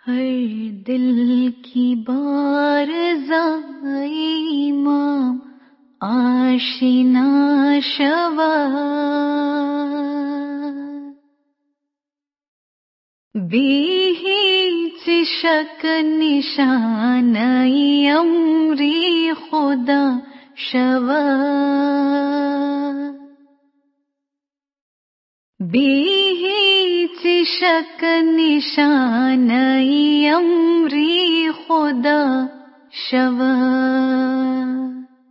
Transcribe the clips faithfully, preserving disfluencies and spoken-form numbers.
ہر دل کی بارزائی امام آشنا شود بی هیچ شک نشانه امری خدا شود بی هیچ شک نشانه امری خدا شود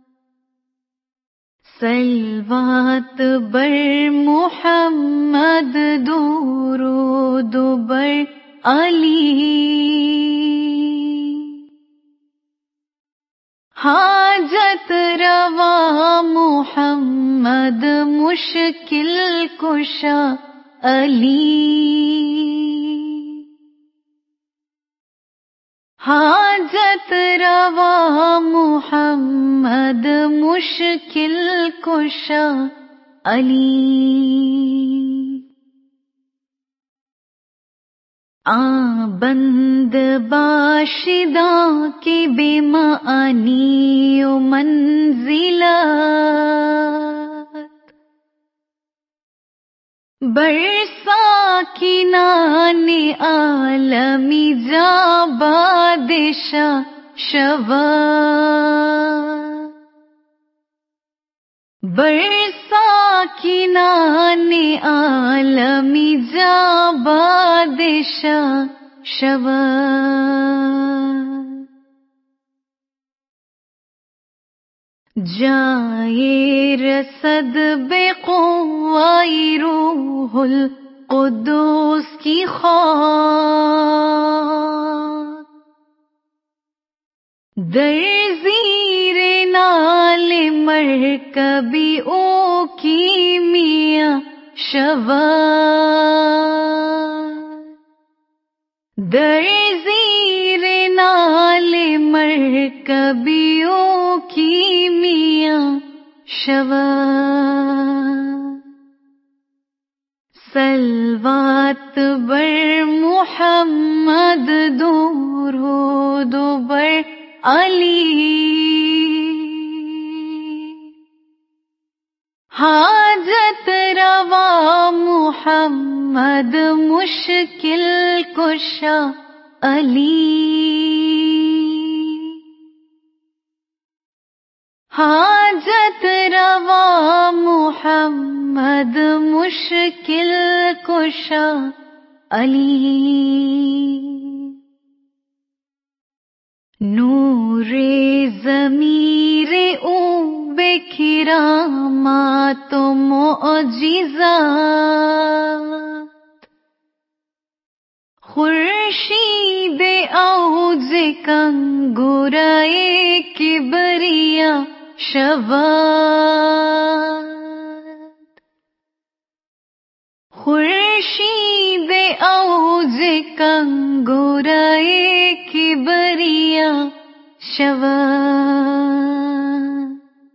صلوات بر محمد درود بر علی حاجت روا محمد مشکل کشا علی حاجت روا محمد مشکل کشا علی آ بند باشداں کے بے معنی و منزلت برسا کی نان عالمی جا بادشاہ شود برسا کی نان عالمی جا بادشاہ شود جائے رسد بے قوائی روح القدس کی خواہ در زیر نال مرکبی او کی میاں شود در زیر نال مرکبی او کی میاں شود صلوات بر محمد درود بر علی حاجت روا محمد مشکل کشا علی حاجت روا محمد مشکل کشا علی نور ضمیر او بے کرامات و معجزات خورشید اوج کنگورائے کبریا شود خورشید اوج کنگورائے کبریا شود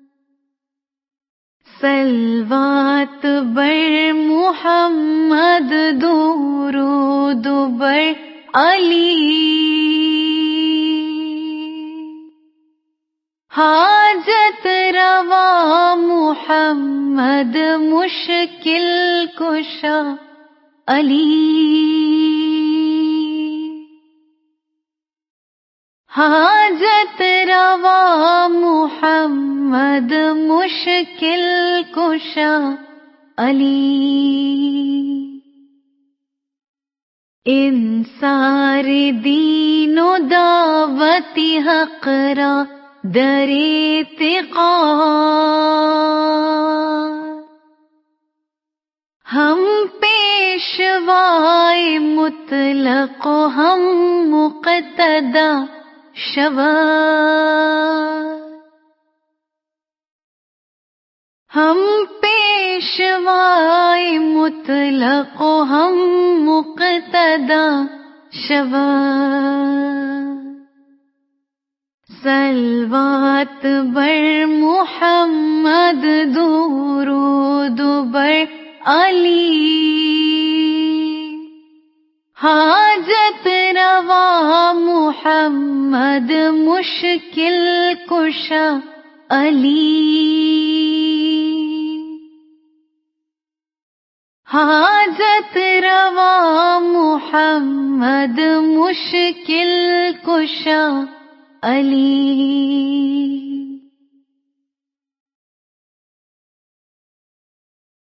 صلوات بر محمد درود بر علی حاجت روا محمد مشکل کشا علی حاجت روا محمد مشکل کشا علی انصار دین و دعوتی حق را در اعتقاد ہم پیشوائے مطلق و ہم مقتدا شود ہم پیشوائے مطلق و ہم مقتدا شود صلوات بر محمد درود بر علی حاجت روا محمد مشکل کشا علی، حاجت روا محمد مشکل کشا علی،